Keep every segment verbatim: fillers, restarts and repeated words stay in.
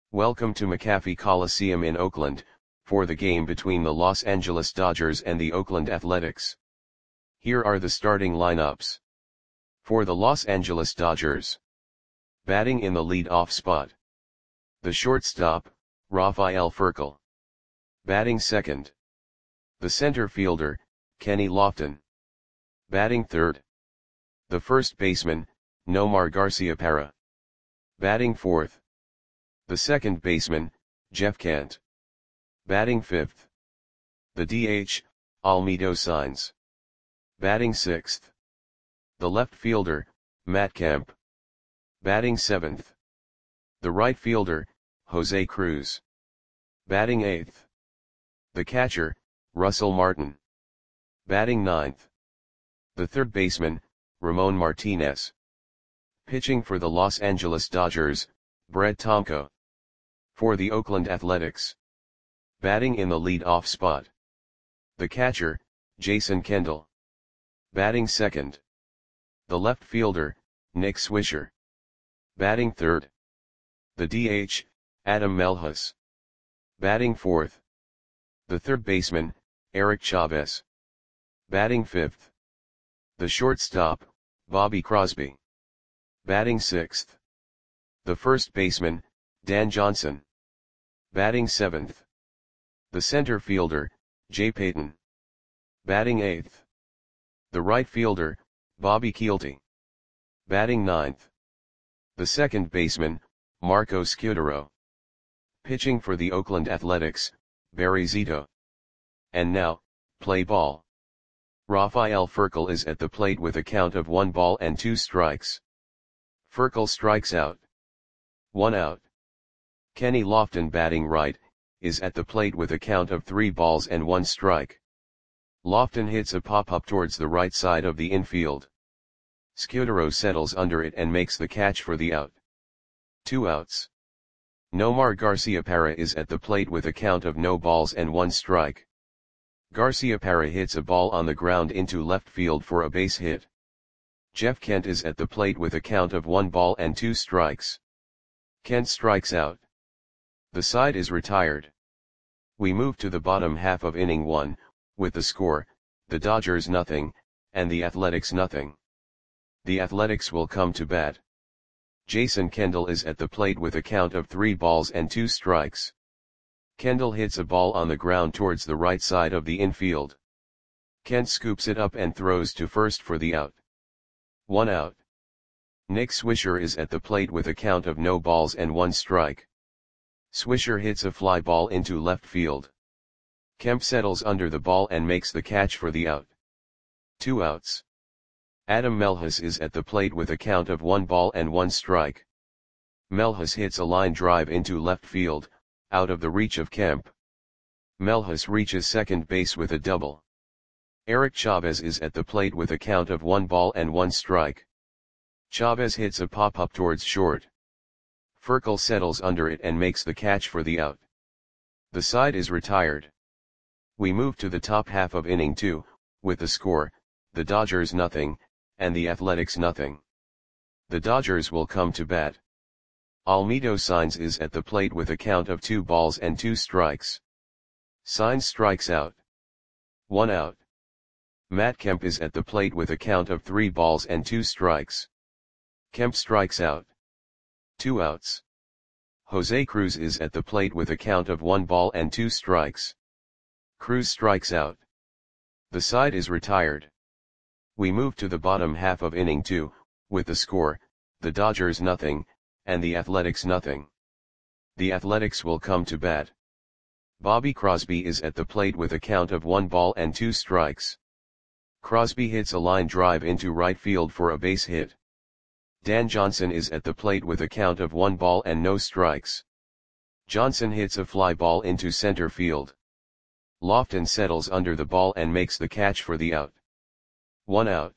Welcome to McAfee Coliseum in Oakland, for the game between the Los Angeles Dodgers and the Oakland Athletics. Here are the starting lineups. For the Los Angeles Dodgers. Batting in the lead-off spot. The shortstop, Rafael Furcal. Batting second. The center fielder, Kenny Lofton. Batting third. The first baseman, Nomar Garciaparra. Batting fourth. The second baseman, Jeff Kent. Batting fifth. The D H, Almedo Saenz. Batting sixth. The left fielder, Matt Kemp. Batting seventh. The right fielder, Jose Cruz. Batting eighth. The catcher, Russell Martin. Batting ninth. The third baseman, Ramon Martinez. Pitching for the Los Angeles Dodgers, Brett Tomko. For the Oakland Athletics. Batting in the lead-off spot. The catcher, Jason Kendall. Batting second. The left fielder, Nick Swisher. Batting third. The D H, Adam Melhus. Batting fourth. The third baseman, Eric Chavez. Batting fifth. The shortstop, Bobby Crosby. Batting sixth. The first baseman, Dan Johnson. Batting seventh. The center fielder, Jay Payton. Batting eighth. The right fielder, Bobby Kielty. Batting ninth. The second baseman, Marco Scutaro. Pitching for the Oakland Athletics, Barry Zito. And now, play ball. Rafael Furcal is at the plate with a count of one ball and two strikes. Furcal strikes out. One out. Kenny Lofton, batting right, is at the plate with a count of three balls and one strike. Lofton hits a pop-up towards the right side of the infield. Scutaro settles under it and makes the catch for the out. Two outs. Nomar Garciaparra is at the plate with a count of no balls and one strike. Garciaparra hits a ball on the ground into left field for a base hit. Jeff Kent is at the plate with a count of one ball and two strikes. Kent strikes out. The side is retired. We move to the bottom half of inning one, with the score, the Dodgers nothing, and the Athletics nothing. The Athletics will come to bat. Jason Kendall is at the plate with a count of three balls and two strikes. Kendall hits a ball on the ground towards the right side of the infield. Kent scoops it up and throws to first for the out. One out. Nick Swisher is at the plate with a count of no balls and one strike. Swisher hits a fly ball into left field. Kemp settles under the ball and makes the catch for the out. Two outs. Adam Melhus is at the plate with a count of one ball and one strike. Melhus hits a line drive into left field, out of the reach of Kemp. Melhus reaches second base with a double. Eric Chavez is at the plate with a count of one ball and one strike. Chavez hits a pop-up towards short. Furcal settles under it and makes the catch for the out. The side is retired. We move to the top half of inning two, with the score, the Dodgers nothing, and the Athletics nothing. The Dodgers will come to bat. Almedo Saenz is at the plate with a count of two balls and two strikes. Saenz strikes out. One out. Matt Kemp is at the plate with a count of three balls and two strikes. Kemp strikes out. Two outs. Jose Cruz is at the plate with a count of one ball and two strikes. Cruz strikes out. The side is retired. We move to the bottom half of inning two, with the score, the Dodgers nothing, and the Athletics nothing. The Athletics will come to bat. Bobby Crosby is at the plate with a count of one ball and two strikes. Crosby hits a line drive into right field for a base hit. Dan Johnson is at the plate with a count of one ball and no strikes. Johnson hits a fly ball into center field. Lofton settles under the ball and makes the catch for the out. One out.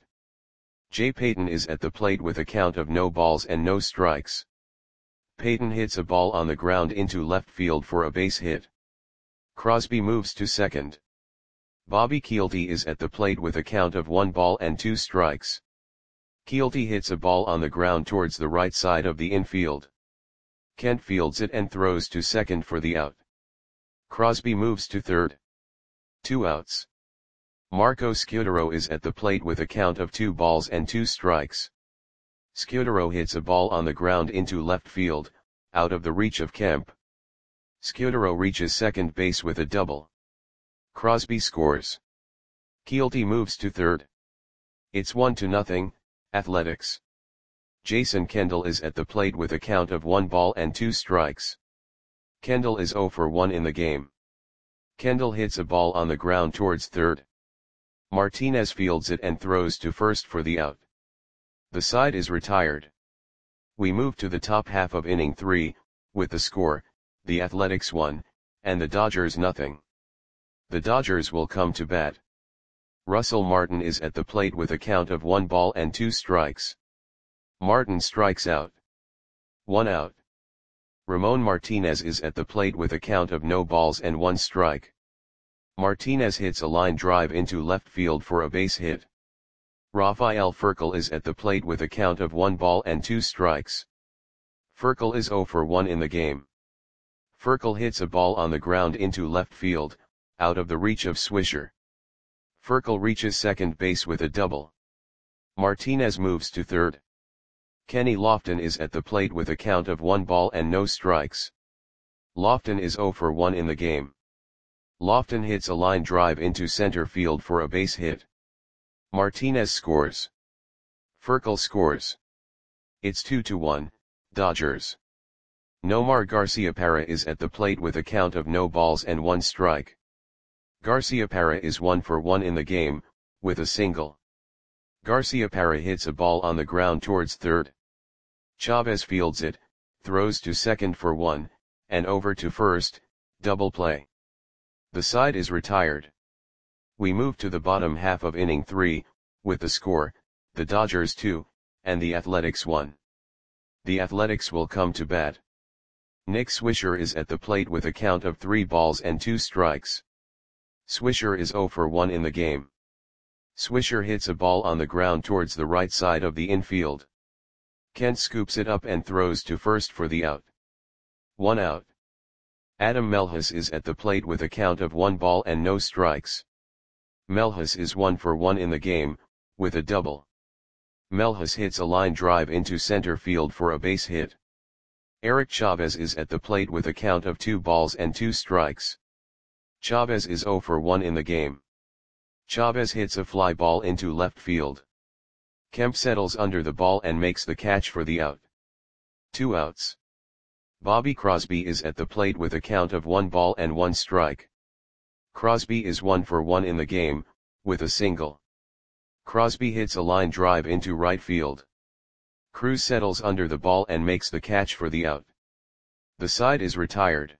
Jay Payton is at the plate with a count of no balls and no strikes. Payton hits a ball on the ground into left field for a base hit. Crosby moves to second. Bobby Kielty is at the plate with a count of one ball and two strikes. Kielty hits a ball on the ground towards the right side of the infield. Kent fields it and throws to second for the out. Crosby moves to third. Two outs. Marco Scutaro is at the plate with a count of two balls and two strikes. Scutaro hits a ball on the ground into left field, out of the reach of Kemp. Scutaro reaches second base with a double. Crosby scores. Keelty moves to third. It's one to nothing, Athletics. Jason Kendall is at the plate with a count of one ball and two strikes. Kendall is oh for one in the game. Kendall hits a ball on the ground towards third. Martinez fields it and throws to first for the out. The side is retired. We move to the top half of inning three, with the score, the Athletics one, and the Dodgers nothing. The Dodgers will come to bat. Russell Martin is at the plate with a count of one ball and two strikes. Martin strikes out. One out. Ramon Martinez is at the plate with a count of no balls and one strike. Martinez hits a line drive into left field for a base hit. Rafael Furcal is at the plate with a count of one ball and two strikes. Furcal is oh for one in the game. Furcal hits a ball on the ground into left field, out of the reach of Swisher. Furcal reaches second base with a double. Martinez moves to third. Kenny Lofton is at the plate with a count of one ball and no strikes. Lofton is oh for one in the game. Lofton hits a line drive into center field for a base hit. Martinez scores. Furcal scores. It's two to one, Dodgers. Nomar Garciaparra is at the plate with a count of no balls and one strike. Garciaparra is one for one in the game, with a single. Garciaparra hits a ball on the ground towards third. Chavez fields it, throws to second for one, and over to first, double play. The side is retired. We move to the bottom half of inning three, with the score, the Dodgers two, and the Athletics one. The Athletics will come to bat. Nick Swisher is at the plate with a count of three balls and two strikes. Swisher is oh for one in the game. Swisher hits a ball on the ground towards the right side of the infield. Kent scoops it up and throws to first for the out. One out. Adam Melhus is at the plate with a count of one ball and no strikes. Melhus is one for one in the game, with a double. Melhus hits a line drive into center field for a base hit. Eric Chavez is at the plate with a count of two balls and two strikes. Chavez is oh for one in the game. Chavez hits a fly ball into left field. Kemp settles under the ball and makes the catch for the out. Two outs. Bobby Crosby is at the plate with a count of one ball and one strike. Crosby is one for one in the game, with a single. Crosby hits a line drive into right field. Cruz settles under the ball and makes the catch for the out. The side is retired.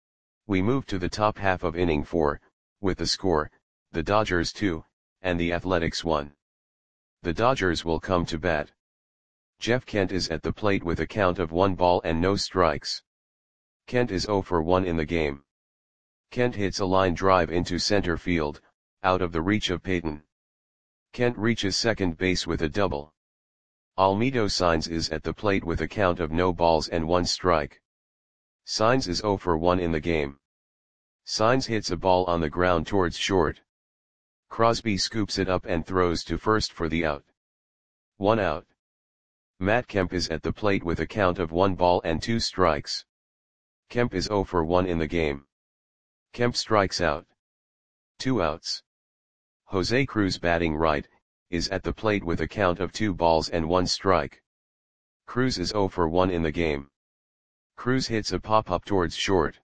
We move to the top half of inning four, with the score, the Dodgers two, and the Athletics one. The Dodgers will come to bat. Jeff Kent is at the plate with a count of one ball and no strikes. Kent is oh for one in the game. Kent hits a line drive into center field, out of the reach of Payton. Kent reaches second base with a double. Almedo Saenz is at the plate with a count of no balls and one strike. Saenz is oh for one in the game. Saenz hits a ball on the ground towards short. Crosby scoops it up and throws to first for the out. One out. Matt Kemp is at the plate with a count of one ball and two strikes. Kemp is oh for one in the game. Kemp strikes out. Two outs. Jose Cruz, batting right, is at the plate with a count of two balls and one strike. Cruz is oh for one in the game. Cruz hits a pop-up towards short.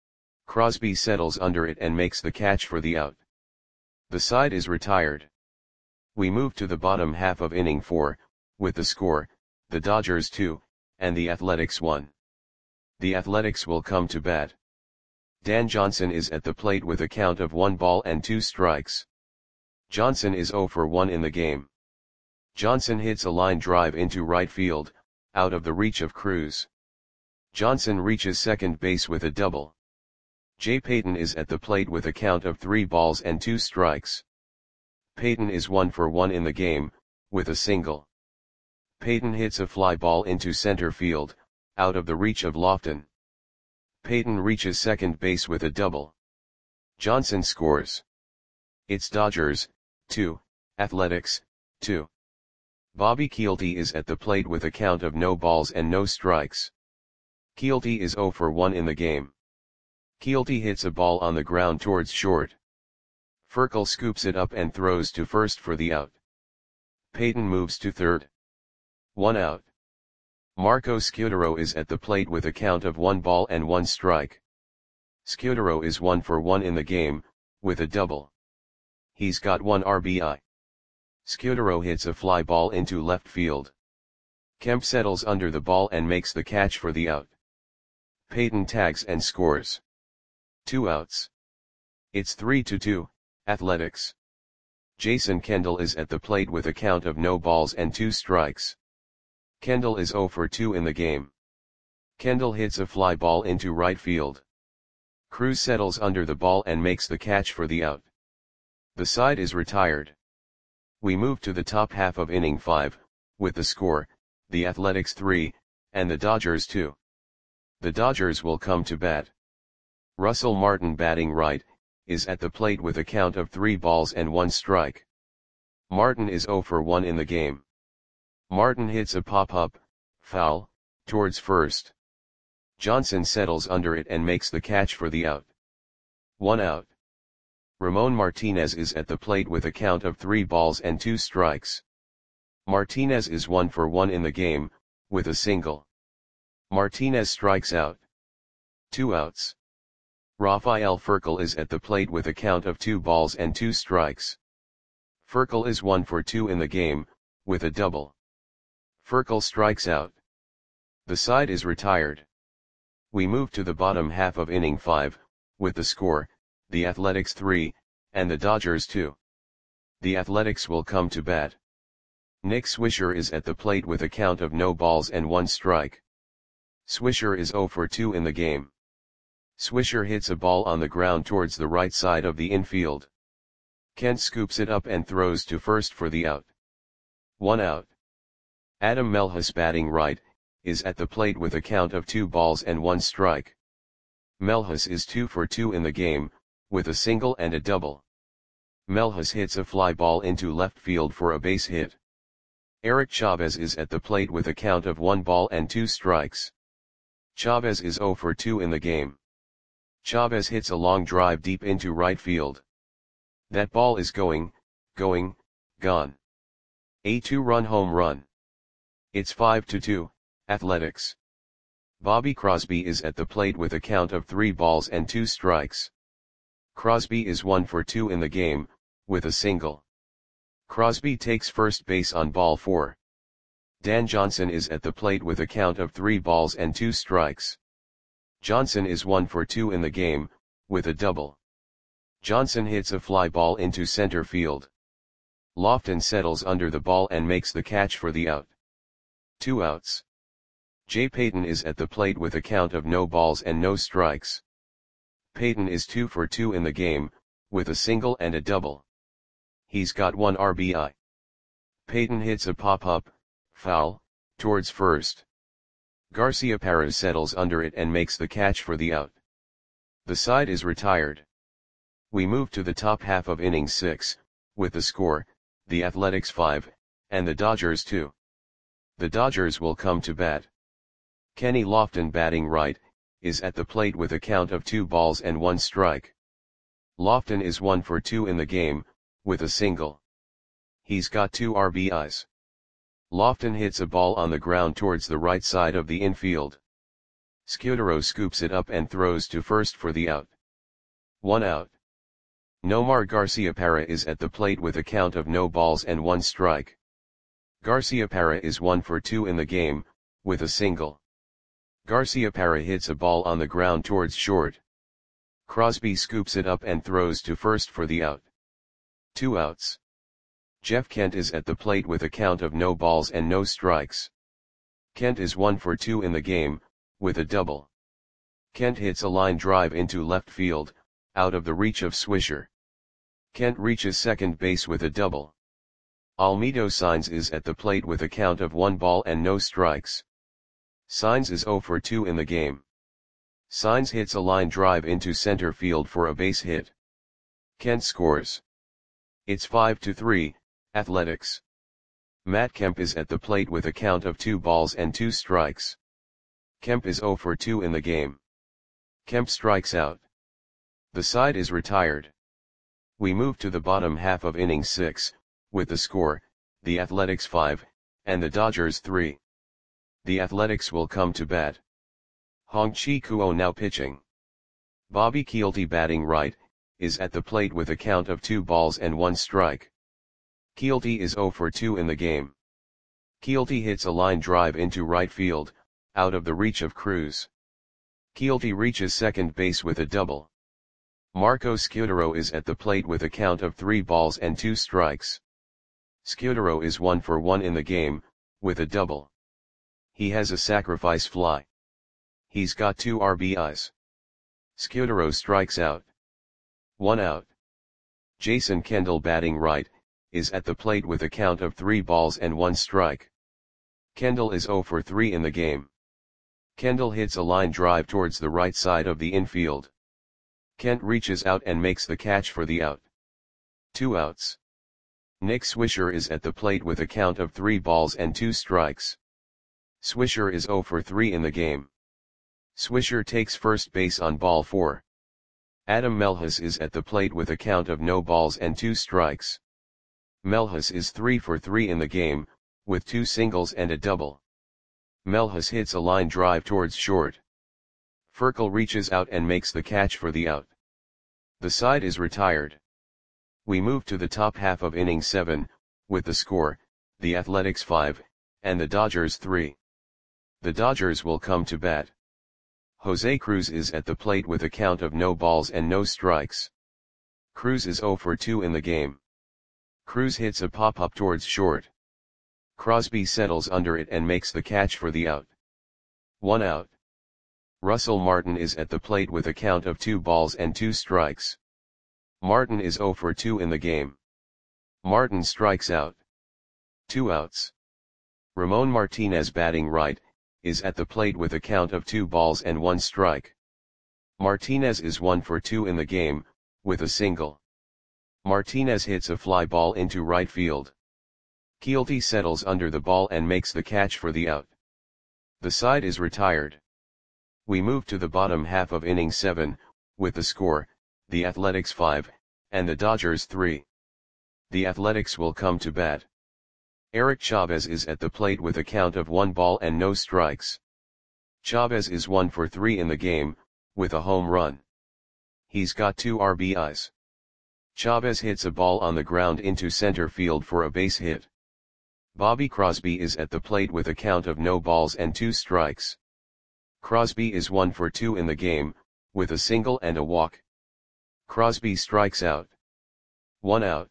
Crosby settles under it and makes the catch for the out. The side is retired. We move to the bottom half of inning four, with the score, the Dodgers two, and the Athletics one. The Athletics will come to bat. Dan Johnson is at the plate with a count of one ball and two strikes. Johnson is oh for one in the game. Johnson hits a line drive into right field, out of the reach of Cruz. Johnson reaches second base with a double. Jay Payton is at the plate with a count of three balls and two strikes. Payton is one for one in the game, with a single. Payton hits a fly ball into center field, out of the reach of Lofton. Peyton reaches second base with a double. Johnson scores. It's Dodgers, two, Athletics, two. Bobby Kielty is at the plate with a count of no balls and no strikes. Kielty is zero for one in the game. Kielty hits a ball on the ground towards short. Furkel scoops it up and throws to first for the out. Peyton moves to third. One out. Marco Scutaro is at the plate with a count of one ball and one strike. Scutaro is one for one in the game, with a double. He's got one R B I. Scutaro hits a fly ball into left field. Kemp settles under the ball and makes the catch for the out. Peyton tags and scores. Two outs. It's three to two, Athletics. Jason Kendall is at the plate with a count of no balls and two strikes. Kendall is zero for two in the game. Kendall hits a fly ball into right field. Cruz settles under the ball and makes the catch for the out. The side is retired. We move to the top half of inning five, with the score, the Athletics three, and the Dodgers two. The Dodgers will come to bat. Russell Martin, batting right, is at the plate with a count of three balls and one strike. Martin is zero for one in the game. Martin hits a pop-up, foul, towards first. Johnson settles under it and makes the catch for the out. One out. Ramon Martinez is at the plate with a count of three balls and two strikes. Martinez is one for one in the game, with a single. Martinez strikes out. Two outs. Rafael Furkel is at the plate with a count of two balls and two strikes. Furkel is one for two in the game, with a double. Furkel strikes out. The side is retired. We move to the bottom half of inning five, with the score, the Athletics three, and the Dodgers two. The Athletics will come to bat. Nick Swisher is at the plate with a count of no balls and one strike. Swisher is zero for two in the game. Swisher hits a ball on the ground towards the right side of the infield. Kent scoops it up and throws to first for the out. One out. Adam Melhus, batting right, is at the plate with a count of two balls and one strike. Melhus is two for two in the game, with a single and a double. Melhus hits a fly ball into left field for a base hit. Eric Chavez is at the plate with a count of one ball and two strikes. Chavez is zero for two in the game. Chavez hits a long drive deep into right field. That ball is going, going, gone. A two-run home run. It's five to two, Athletics. Bobby Crosby is at the plate with a count of three balls and two strikes. Crosby is one for two in the game, with a single. Crosby takes first base on ball four. Dan Johnson is at the plate with a count of three balls and two strikes. Johnson is one for two in the game, with a double. Johnson hits a fly ball into center field. Lofton settles under the ball and makes the catch for the out. Two outs. Jay Peyton is at the plate with a count of no balls and no strikes. Peyton is two for two in the game, with a single and a double. He's got one R B I. Peyton hits a pop-up, foul, towards first. Garciaparra settles under it and makes the catch for the out. The side is retired. We move to the top half of inning six, with the score, the Athletics five, and the Dodgers two. The Dodgers will come to bat. Kenny Lofton, batting right, is at the plate with a count of two balls and one strike. Lofton is one for two in the game, with a single. He's got two R B Is. Lofton hits a ball on the ground towards the right side of the infield. Scutaro scoops it up and throws to first for the out. One out. Nomar Garciaparra is at the plate with a count of no balls and one strike. Garciaparra is one for two in the game, with a single. Garciaparra hits a ball on the ground towards short. Crosby scoops it up and throws to first for the out. Two outs. Jeff Kent is at the plate with a count of no balls and no strikes. Kent is one for two in the game, with a double. Kent hits a line drive into left field, out of the reach of Swisher. Kent reaches second base with a double. Almedo Saenz is at the plate with a count of one ball and no strikes. Signs is zero for two in the game. Signs hits a line drive into center field for a base hit. Kent scores. It's five to three, Athletics. Matt Kemp is at the plate with a count of two balls and two strikes. Kemp is zero for two in the game. Kemp strikes out. The side is retired. We move to the bottom half of inning six, with the score, the Athletics five, and the Dodgers three. The Athletics will come to bat. Hong-Chi Kuo now pitching. Bobby Kielty batting right, is at the plate with a count of two balls and one strike. Kielty is zero for two in the game. Kielty hits a line drive into right field, out of the reach of Cruz. Kielty reaches second base with a double. Marco Scutaro is at the plate with a count of three balls and two strikes. Scutaro is one for one in the game, with a double. He has a sacrifice fly. He's got two R B Is. Scutaro strikes out. One out. Jason Kendall batting right, is at the plate with a count of three balls and one strike. Kendall is zero for three in the game. Kendall hits a line drive towards the right side of the infield. Kent reaches out and makes the catch for the out. Two outs. Nick Swisher is at the plate with a count of three balls and two strikes. Swisher is zero for three in the game. Swisher takes first base on ball four. Adam Melhus is at the plate with a count of no balls and two strikes. Melhus is three for three in the game, with two singles and a double. Melhus hits a line drive towards short. Furkel reaches out and makes the catch for the out. The side is retired. We move to the top half of inning seven, with the score, the Athletics five, and the Dodgers three. The Dodgers will come to bat. Jose Cruz is at the plate with a count of no balls and no strikes. Cruz is zero for two in the game. Cruz hits a pop-up towards short. Crosby settles under it and makes the catch for the out. One out. Russell Martin is at the plate with a count of two balls and two strikes. Martin is zero for two in the game. Martin strikes out. Two outs. Ramon Martinez batting right, is at the plate with a count of two balls and one strike. Martinez is one for two in the game, with a single. Martinez hits a fly ball into right field. Kielty settles under the ball and makes the catch for the out. The side is retired. We move to the bottom half of inning seven, with the score, the Athletics five, and the Dodgers three. The Athletics will come to bat. Eric Chavez is at the plate with a count of one ball and no strikes. Chavez is one for three in the game, with a home run. He's got two R B Is. Chavez hits a ball on the ground into center field for a base hit. Bobby Crosby is at the plate with a count of no balls and two strikes. Crosby is one for two in the game, with a single and a walk. Crosby strikes out. One out.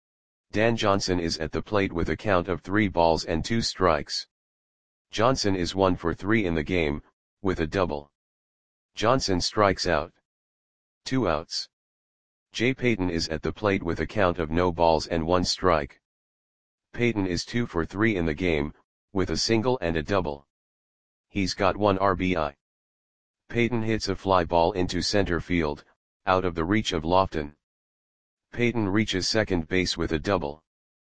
Dan Johnson is at the plate with a count of three balls and two strikes. Johnson is one for three in the game, with a double. Johnson strikes out. Two outs. Jay Payton is at the plate with a count of no balls and one strike. Payton is two for three in the game, with a single and a double. He's got one R B I. Payton hits a fly ball into center field, out of the reach of Lofton. Payton reaches second base with a double.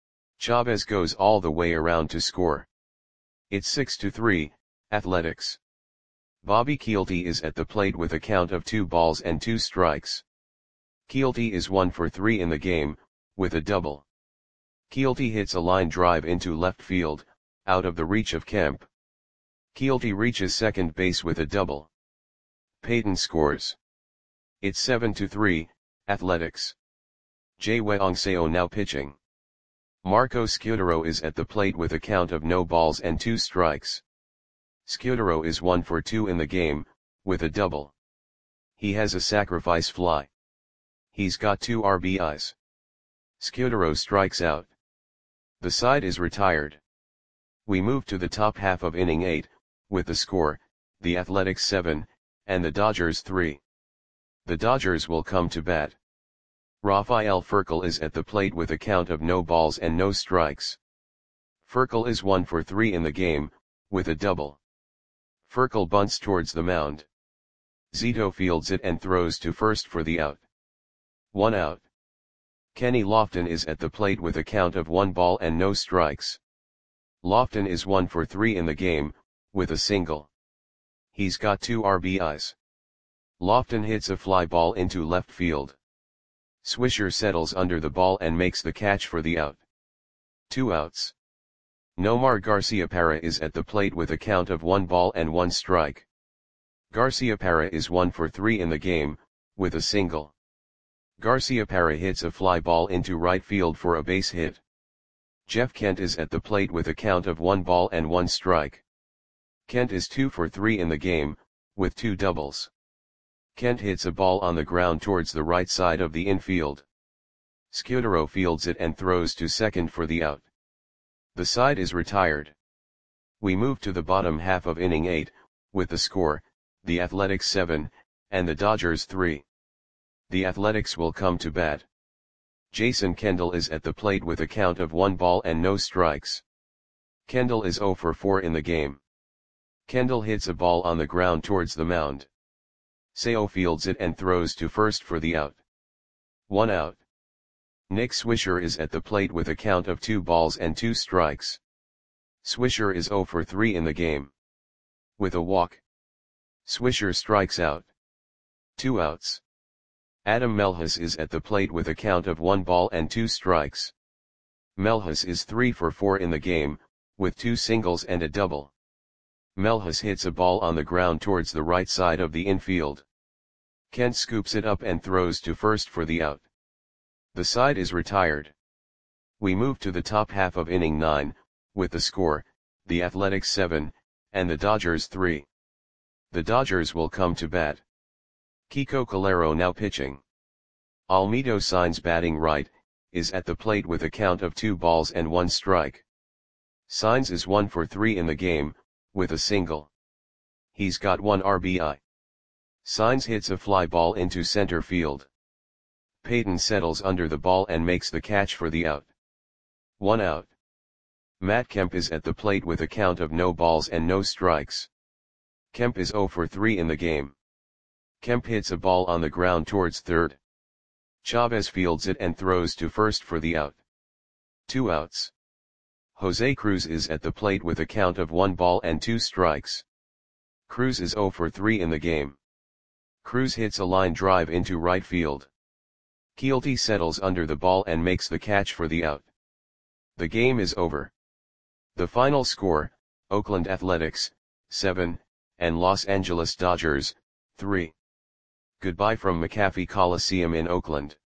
Chavez goes all the way around to score. It's six to three, Athletics. Bobby Kielty is at the plate with a count of two balls and two strikes. Kielty is one for three in the game, with a double. Kielty hits a line drive into left field, out of the reach of Kemp. Kielty reaches second base with a double. Payton scores. It's seven to three, Athletics. Jay Weong-Seo now pitching. Marco Scutaro is at the plate with a count of no balls and two strikes. Scutaro is one for two in the game, with a double. He has a sacrifice fly. He's got two R B Is. Scutaro strikes out. The side is retired. We move to the top half of inning eight, with the score, the Athletics seven, and the Dodgers three. The Dodgers will come to bat. Rafael Furcal is at the plate with a count of no balls and no strikes. Furcal is one for three in the game, with a double. Furcal bunts towards the mound. Zito fields it and throws to first for the out. One out. Kenny Lofton is at the plate with a count of one ball and no strikes. Lofton is one for three in the game, with a single. He's got two R B Is. Lofton hits a fly ball into left field. Swisher settles under the ball and makes the catch for the out. Two outs. Nomar Garciaparra is at the plate with a count of one ball and one strike. Garciaparra is one for three in the game, with a single. Garciaparra hits a fly ball into right field for a base hit. Jeff Kent is at the plate with a count of one ball and one strike. Kent is two for three in the game, with two doubles. Kent hits a ball on the ground towards the right side of the infield. Scudero fields it and throws to second for the out. The side is retired. We move to the bottom half of inning eight, with the score, the Athletics seven, and the Dodgers three. The Athletics will come to bat. Jason Kendall is at the plate with a count of one ball and no strikes. Kendall is zero for four in the game. Kendall hits a ball on the ground towards the mound. Seo fields it and throws to first for the out. One out. Nick Swisher is at the plate with a count of two balls and two strikes. Swisher is zero for three in the game. With a walk. Swisher strikes out. Two outs. Adam Melhus is at the plate with a count of one ball and two strikes. Melhus is three for four in the game, with two singles and a double. Melhus hits a ball on the ground towards the right side of the infield. Kent scoops it up and throws to first for the out. The side is retired. We move to the top half of inning nine, with the score, the Athletics seven, and the Dodgers three. The Dodgers will come to bat. Kiko Calero now pitching. Almedo Sainz batting right, is at the plate with a count of two balls and one strike. Sainz is one for three in the game, with a single. He's got one R B I. Sainz hits a fly ball into center field. Peyton settles under the ball and makes the catch for the out. One out. Matt Kemp is at the plate with a count of no balls and no strikes. Kemp is zero for three in the game. Kemp hits a ball on the ground towards third. Chavez fields it and throws to first for the out. Two outs. Jose Cruz is at the plate with a count of one ball and two strikes. Cruz is zero for three in the game. Cruz hits a line drive into right field. Keelty settles under the ball and makes the catch for the out. The game is over. The final score, Oakland Athletics, seven, and Los Angeles Dodgers, three. Goodbye from McAfee Coliseum in Oakland.